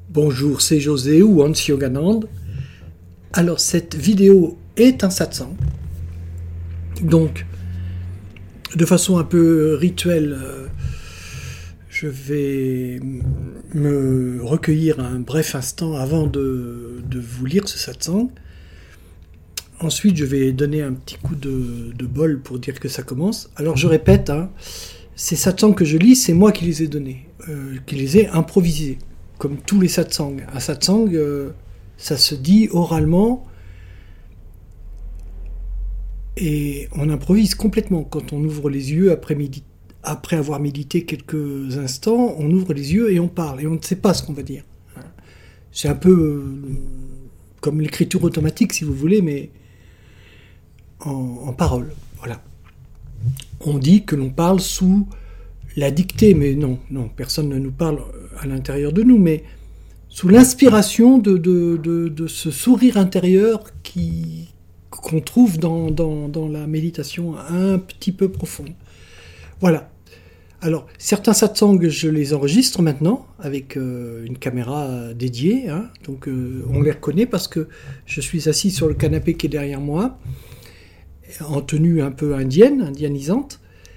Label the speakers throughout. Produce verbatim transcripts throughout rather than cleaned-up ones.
Speaker 1: Bonjour, c'est José ou Hans Yoganand. Alors cette vidéo est un satsang. Donc, de façon un peu rituelle, euh, je vais me recueillir un bref instant avant de, de vous lire ce satsang. Ensuite, je vais donner un petit coup de, de bol pour dire que ça commence. Alors je répète, hein, ces satsangs que je lis, c'est moi qui les ai donnés, euh, qui les ai improvisés. Comme tous les satsangs. Un satsang, euh, ça se dit oralement et on improvise complètement. Quand on ouvre les yeux après, médit- après avoir médité quelques instants, on ouvre les yeux et on parle et on ne sait pas ce qu'on va dire. C'est un peu euh, comme l'écriture automatique, si vous voulez, mais en, en parole. Voilà. On dit que l'on parle sous la dictée, mais non, non, personne ne nous parle à l'intérieur de nous, mais sous l'inspiration de, de, de, de ce sourire intérieur qui, qu'on trouve dans, dans, dans la méditation un petit peu profonde. Voilà. Alors, certains satsangs, je les enregistre maintenant avec euh, une caméra dédiée, hein, donc euh, on les reconnaît parce que je suis assis sur le canapé qui est derrière moi, en tenue un peu indienne, indianisante,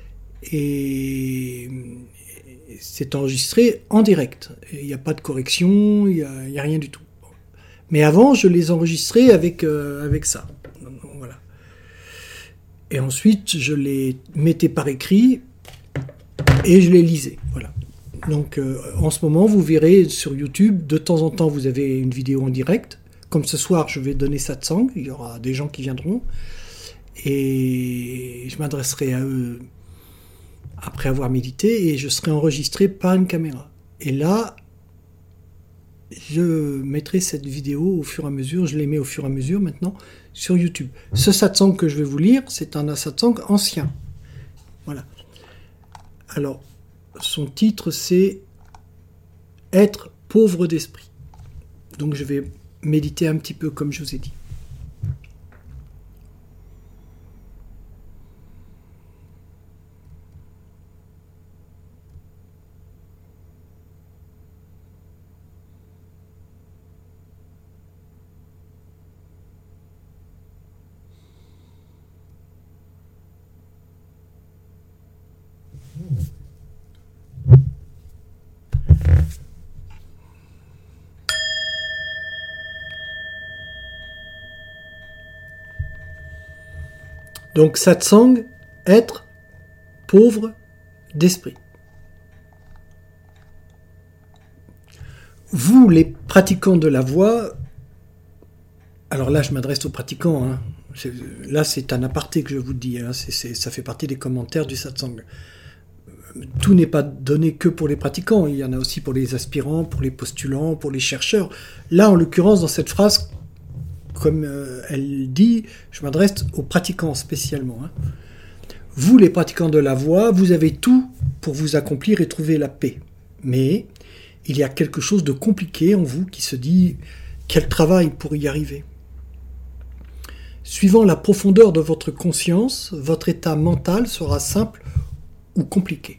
Speaker 1: et c'est enregistré en direct. Il n'y a pas de correction, il n'y a, a rien du tout. Mais avant, je les enregistrais avec, euh, avec ça. Voilà. Et ensuite, je les mettais par écrit et je les lisais. Voilà. Donc, euh, en ce moment, vous verrez sur YouTube, de temps en temps, vous avez une vidéo en direct. Comme ce soir, je vais donner satsang, il y aura des gens qui viendront. Et je m'adresserai à eux après avoir médité, et je serai enregistré par une caméra. Et là, je mettrai cette vidéo au fur et à mesure, je les mets au fur et à mesure maintenant sur YouTube. Ce satsang que je vais vous lire, c'est un satsang ancien. Voilà. Alors, son titre, c'est « Être pauvre d'esprit ». Donc je vais méditer un petit peu comme je vous ai dit. Donc satsang, être pauvre d'esprit. Vous, les pratiquants de la voix, alors là je m'adresse aux pratiquants, hein. C'est, là c'est un aparté que je vous dis, hein. c'est, c'est, ça fait partie des commentaires du satsang. Tout n'est pas donné que pour les pratiquants, il y en a aussi pour les aspirants, pour les postulants, pour les chercheurs. Là en l'occurrence dans cette phrase, comme euh, elle dit, je m'adresse aux pratiquants spécialement. Hein. Vous, les pratiquants de la voix, vous avez tout pour vous accomplir et trouver la paix. Mais il y a quelque chose de compliqué en vous qui se dit « quel travail pour y arriver ?» Suivant la profondeur de votre conscience, votre état mental sera simple ou compliqué.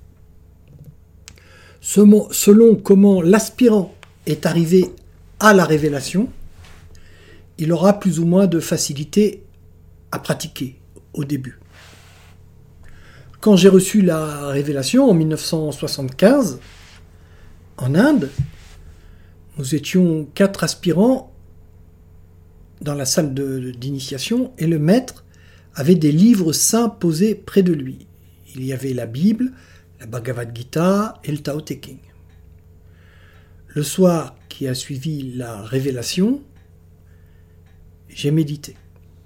Speaker 1: Selon comment l'aspirant est arrivé à la révélation, il aura plus ou moins de facilité à pratiquer au début. Quand j'ai reçu la révélation en mille neuf cent soixante-quinze, en Inde, nous étions quatre aspirants dans la salle de, d'initiation et le maître avait des livres saints posés près de lui. Il y avait la Bible, la Bhagavad Gita et le Tao Te Ching. Le soir qui a suivi la révélation, j'ai médité.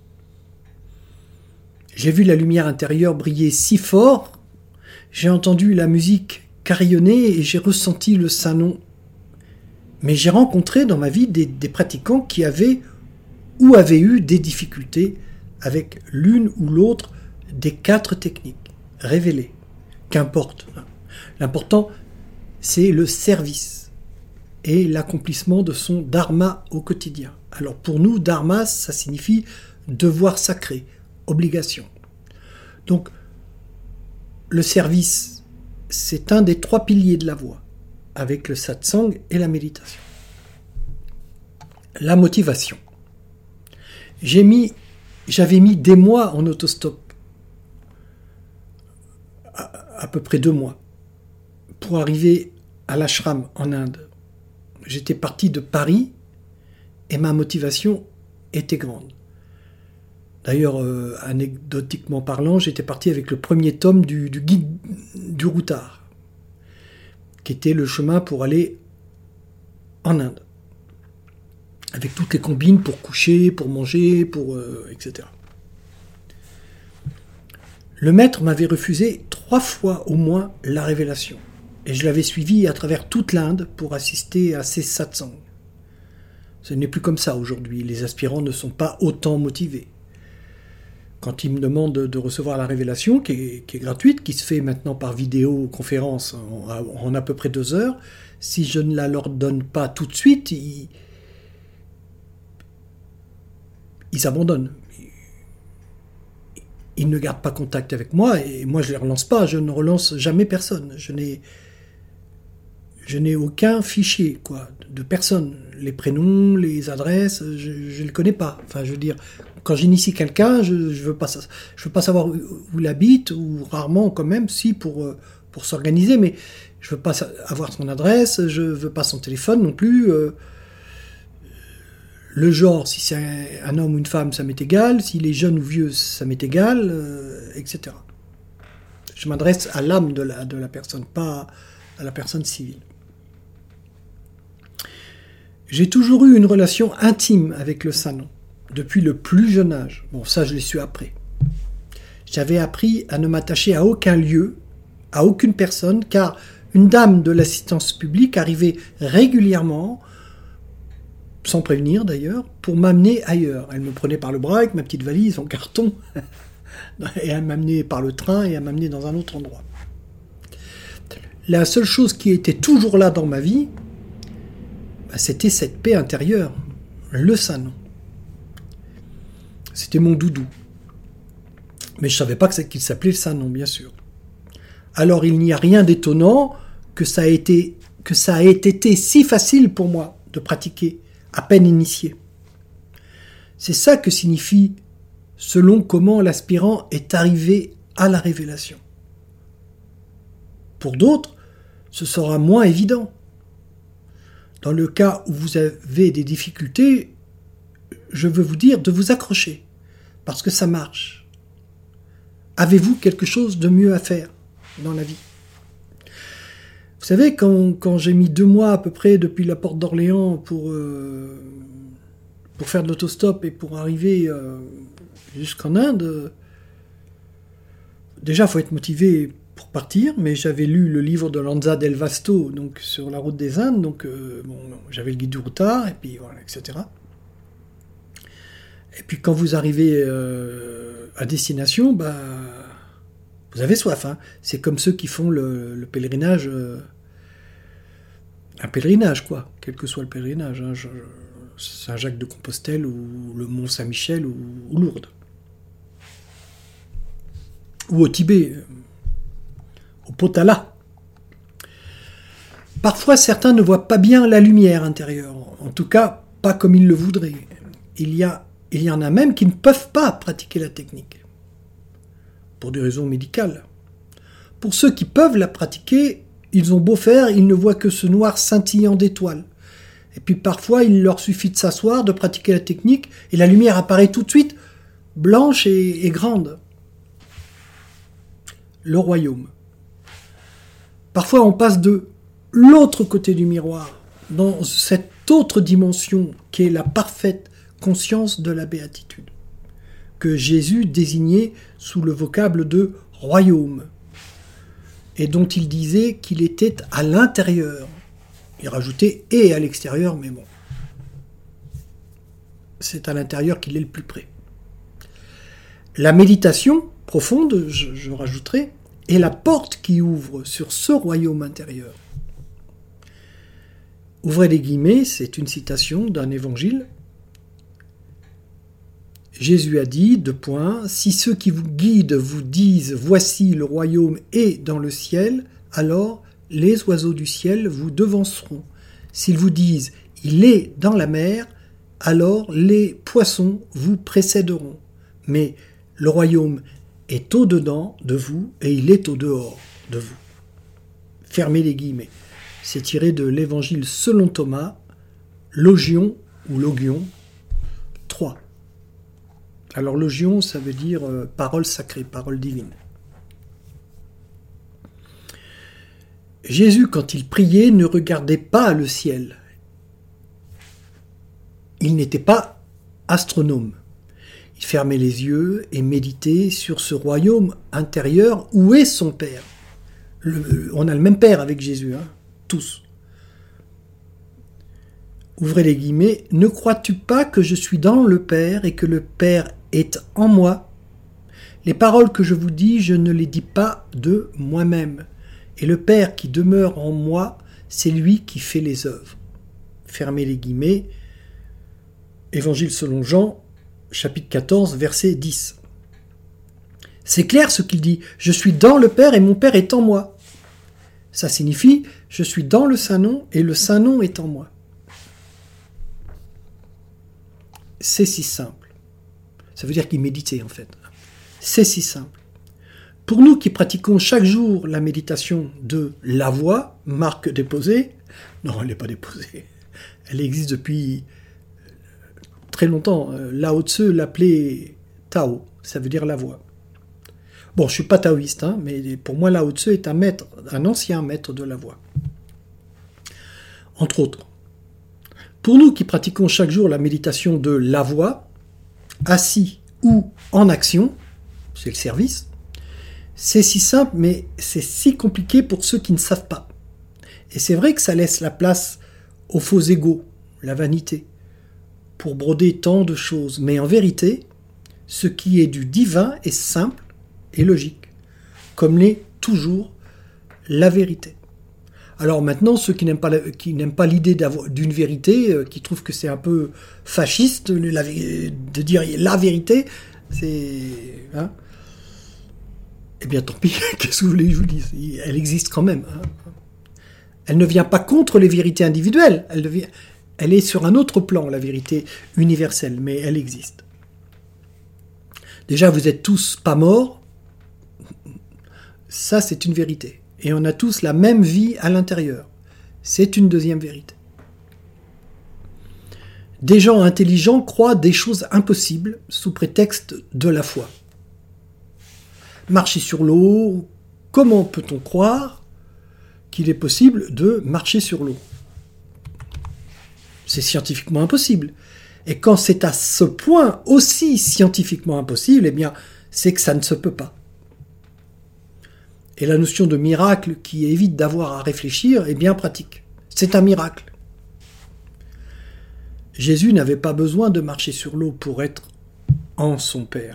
Speaker 1: J'ai vu la lumière intérieure briller si fort, j'ai entendu la musique carillonner et j'ai ressenti le saint nom. Mais j'ai rencontré dans ma vie des, des pratiquants qui avaient ou avaient eu des difficultés avec l'une ou l'autre des quatre techniques révélées. Qu'importe. L'important, c'est le service et l'accomplissement de son dharma au quotidien. Alors pour nous, dharma, ça signifie devoir sacré, obligation. Donc, le service, c'est un des trois piliers de la voie, avec le satsang et la méditation. La motivation. J'ai mis, j'avais mis des mois en autostop, à, à peu près deux mois, pour arriver à l'ashram en Inde. J'étais parti de Paris et ma motivation était grande. D'ailleurs, euh, anecdotiquement parlant, j'étais parti avec le premier tome du, du guide du routard, qui était le chemin pour aller en Inde, avec toutes les combines pour coucher, pour manger, pour euh, et cetera. Le maître m'avait refusé trois fois au moins la révélation, et je l'avais suivi à travers toute l'Inde pour assister à ses satsangs. Ce n'est plus comme ça aujourd'hui, les aspirants ne sont pas autant motivés. Quand ils me demandent de recevoir la révélation, qui est, qui est gratuite, qui se fait maintenant par vidéoconférence en, en à peu près deux heures, si je ne la leur donne pas tout de suite, ils, ils abandonnent. Ils ne gardent pas contact avec moi, et moi je ne les relance pas, je ne relance jamais personne. Je n'ai, je n'ai aucun fichier, quoi, de personne. Les prénoms, les adresses, je ne les connais pas. Enfin, je veux dire, quand j'initie quelqu'un, je ne veux pas, je veux pas savoir où, où il habite, ou rarement quand même, si, pour, pour s'organiser, mais je ne veux pas avoir son adresse, je ne veux pas son téléphone non plus. Euh, le genre, si c'est un, un homme ou une femme, ça m'est égal, s'il est jeune ou vieux, ça m'est égal, euh, et cetera. Je m'adresse à l'âme de la, de la personne, pas à la personne civile. J'ai toujours eu une relation intime avec le Saint-Nom, depuis le plus jeune âge. Bon, ça, je l'ai su après. J'avais appris à ne m'attacher à aucun lieu, à aucune personne, car une dame de l'assistance publique arrivait régulièrement, sans prévenir d'ailleurs, pour m'amener ailleurs. Elle me prenait par le bras avec ma petite valise en carton, et elle m'amenait par le train, et elle m'amenait dans un autre endroit. La seule chose qui était toujours là dans ma vie, c'était cette paix intérieure, le Saint-Nom. C'était mon doudou. Mais je ne savais pas qu'il s'appelait le Saint-Nom, bien sûr. Alors il n'y a rien d'étonnant que ça, a été, que ça ait été si facile pour moi de pratiquer, à peine initié. C'est ça que signifie selon comment l'aspirant est arrivé à la révélation. Pour d'autres, ce sera moins évident. Dans le cas où vous avez des difficultés, je veux vous dire de vous accrocher, parce que ça marche. Avez-vous quelque chose de mieux à faire dans la vie ? Vous savez, quand, quand j'ai mis deux mois à peu près depuis la porte d'Orléans pour, euh, pour faire de l'autostop et pour arriver euh, jusqu'en Inde, euh, déjà il faut être motivé pour partir, mais j'avais lu le livre de Lanza del Vasto, donc sur la route des Indes, donc euh, bon, j'avais le guide du routard, et puis voilà, et cetera. Et puis quand vous arrivez euh, à destination, bah, vous avez soif. Hein. C'est comme ceux qui font le, le pèlerinage, euh, un pèlerinage quoi, quel que soit le pèlerinage, hein, Saint-Jacques-de-Compostelle ou le Mont Saint-Michel ou, ou Lourdes. Ou au Tibet, au Potala. Parfois, certains ne voient pas bien la lumière intérieure, en tout cas, pas comme ils le voudraient. Il y a, il y en a même qui ne peuvent pas pratiquer la technique, pour des raisons médicales. Pour ceux qui peuvent la pratiquer, ils ont beau faire, ils ne voient que ce noir scintillant d'étoiles. Et puis parfois, il leur suffit de s'asseoir, de pratiquer la technique, et la lumière apparaît tout de suite, blanche et, et grande. Le royaume. Parfois, on passe de l'autre côté du miroir, dans cette autre dimension qui est la parfaite conscience de la béatitude, que Jésus désignait sous le vocable de royaume, et dont il disait qu'il était à l'intérieur. Il rajoutait « et à l'extérieur », mais bon. C'est à l'intérieur qu'il est le plus près. La méditation profonde, je, je rajouterai, est la porte qui ouvre sur ce royaume intérieur. Ouvrez les guillemets, c'est une citation d'un évangile. Jésus a dit, deux points, « Si ceux qui vous guident vous disent « Voici le royaume est dans le ciel », alors les oiseaux du ciel vous devanceront. S'ils vous disent « Il est dans la mer », alors les poissons vous précéderont. Mais le royaume est au-dedans de vous et il est au-dehors de vous. Fermez les guillemets. C'est tiré de l'évangile selon Thomas, Logion ou Logion trois. Alors Logion, ça veut dire euh, parole sacrée, parole divine. Jésus, quand il priait, ne regardait pas le ciel. Il n'était pas astronome. Il fermait les yeux et méditait sur ce royaume intérieur où est son Père. Le, on a le même Père avec Jésus, hein, tous. Ouvrez les guillemets. « Ne crois-tu pas que je suis dans le Père et que le Père est en moi ? Les paroles que je vous dis, je ne les dis pas de moi-même. Et le Père qui demeure en moi, c'est lui qui fait les œuvres. » Fermez les guillemets. Évangile selon Jean, chapitre quatorze, verset dix. C'est clair ce qu'il dit. Je suis dans le Père et mon Père est en moi. Ça signifie, je suis dans le Saint-Nom et le Saint-Nom est en moi. C'est si simple. Ça veut dire qu'il méditait en fait. C'est si simple. Pour nous qui pratiquons chaque jour la méditation de la voix, marque déposée, non, elle n'est pas déposée. Elle existe depuis très longtemps. Lao Tzu l'appelait Tao, ça veut dire la voix. Bon, je ne suis pas taoïste, hein, mais pour moi, Lao Tzu est un maître, un ancien maître de la voix. Entre autres. Pour nous qui pratiquons chaque jour la méditation de la voix, assis ou en action, c'est le service, c'est si simple, mais c'est si compliqué pour ceux qui ne savent pas. Et c'est vrai que ça laisse la place aux faux égos, la vanité, pour broder tant de choses. Mais en vérité, ce qui est du divin est simple et logique, comme l'est toujours la vérité. Alors maintenant, ceux qui n'aiment pas, la, qui n'aiment pas l'idée d'avoir, d'une vérité, euh, qui trouvent que c'est un peu fasciste la, de dire la vérité, c'est... Hein, eh bien tant pis, qu'est-ce que vous voulez que je vous dise ? Elle existe quand même. Hein. Elle ne vient pas contre les vérités individuelles, elle, devient, elle est sur un autre plan, la vérité universelle, mais elle existe. Déjà, vous êtes tous pas morts, ça c'est une vérité. Et on a tous la même vie à l'intérieur. C'est une deuxième vérité. Des gens intelligents croient des choses impossibles sous prétexte de la foi. Marcher sur l'eau, comment peut-on croire qu'il est possible de marcher sur l'eau ? C'est scientifiquement impossible. Et quand c'est à ce point aussi scientifiquement impossible, eh bien, c'est que ça ne se peut pas. Et la notion de miracle qui évite d'avoir à réfléchir est bien pratique. C'est un miracle. Jésus n'avait pas besoin de marcher sur l'eau pour être en son Père.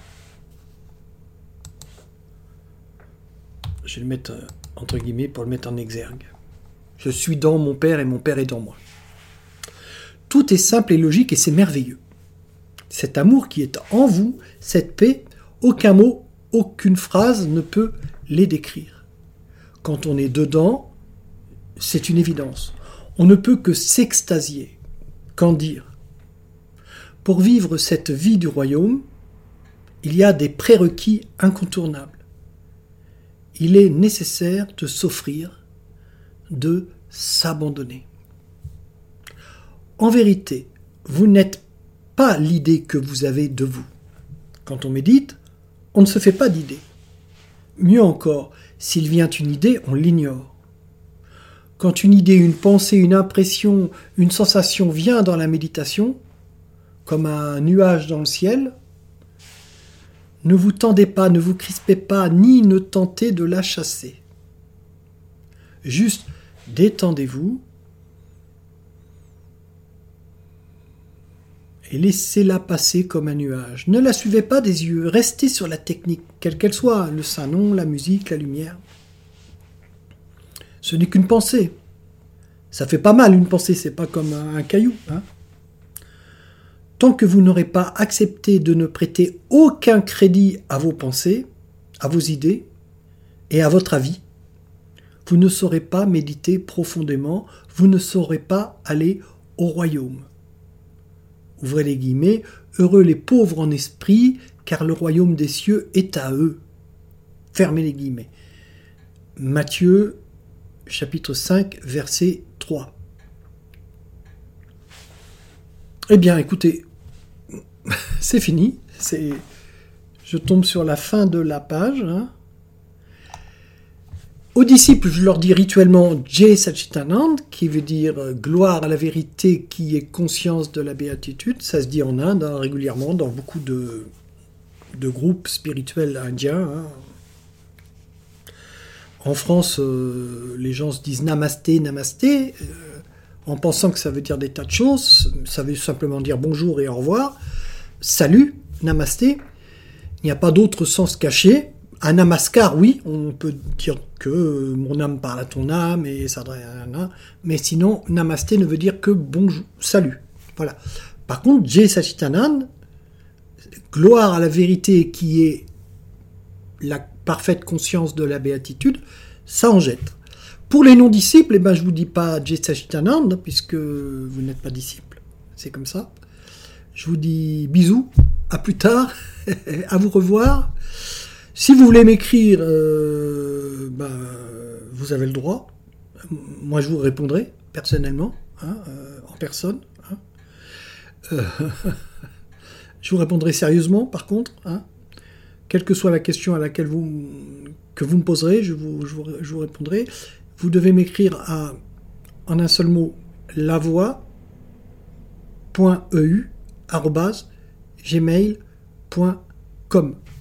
Speaker 1: Je vais le mettre entre guillemets pour le mettre en exergue. Je suis dans mon Père et mon Père est dans moi. Tout est simple et logique et c'est merveilleux. Cet amour qui est en vous, cette paix, aucun mot, aucune phrase ne peut les décrire. Quand on est dedans, c'est une évidence. On ne peut que s'extasier. Qu'en dire ? Pour vivre cette vie du royaume, il y a des prérequis incontournables. Il est nécessaire de s'offrir, de s'abandonner. En vérité, vous n'êtes pas l'idée que vous avez de vous. Quand on médite, on ne se fait pas d'idée. Mieux encore, s'il vient une idée, on l'ignore. Quand une idée, une pensée, une impression, une sensation vient dans la méditation, comme un nuage dans le ciel, ne vous tendez pas, ne vous crispez pas, ni ne tentez de la chasser. Juste détendez-vous et laissez-la passer comme un nuage. Ne la suivez pas des yeux, restez sur la technique, quelle qu'elle soit, le Saint-Nom, la musique, la lumière. Ce n'est qu'une pensée. Ça fait pas mal une pensée, c'est pas comme un, un caillou. Hein. Tant que vous n'aurez pas accepté de ne prêter aucun crédit à vos pensées, à vos idées et à votre avis, vous ne saurez pas méditer profondément, vous ne saurez pas aller au royaume. ouvrez les guillemets, heureux les pauvres en esprit, car le royaume des cieux est à eux. Fermez les guillemets. Matthieu, chapitre cinq, verset trois. Eh bien, écoutez, c'est fini. C'est... Je tombe sur la fin de la page. Hein. Aux disciples, je leur dis rituellement Jai Satchitanand, qui veut dire euh, gloire à la vérité qui est conscience de la béatitude. Ça se dit en Inde hein, régulièrement, dans beaucoup de, de groupes spirituels indiens. Hein. En France, euh, les gens se disent Namasté, Namasté, euh, en pensant que ça veut dire des tas de choses. Ça veut simplement dire bonjour et au revoir. Salut, Namasté. Il n'y a pas d'autre sens caché. Un namaskar, oui, on peut dire que mon âme parle à ton âme et ça devrait rien, mais sinon, namasté ne veut dire que bonjour, salut. Voilà. Par contre, Jai Satchitanand, gloire à la vérité qui est la parfaite conscience de la béatitude, ça en jette. Pour les non-disciples, eh ben, je ne vous dis pas Jai Satchitanand, puisque vous n'êtes pas disciple, c'est comme ça. Je vous dis bisous, à plus tard, à vous revoir. Si vous voulez m'écrire, euh, ben, vous avez le droit. Moi, je vous répondrai personnellement, hein, euh, en personne. Hein. Euh, je vous répondrai sérieusement, par contre. Hein. Quelle que soit la question à laquelle vous que vous me poserez, je vous, je vous, je vous répondrai. Vous devez m'écrire à, en un seul mot, lavoie point e u arobase gmail point com.